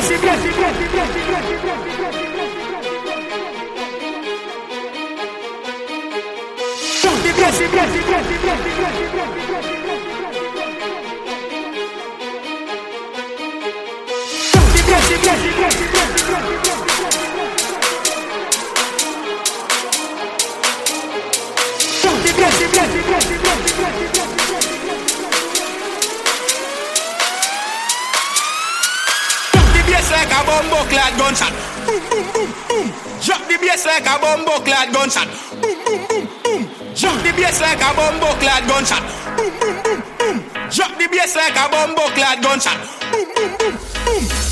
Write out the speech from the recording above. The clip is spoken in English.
Like a bumbo clad gunshot. Boom, boom, boom, boom. Drop the bass like a bumbo clad gunshot. Boom, boom, boom, boom. Drop the bass like a bumbo clad gunshot. Boom, boom, boom, boom. Drop the bass like a bumbo clad gunshot. Boom, boom, boom, boom.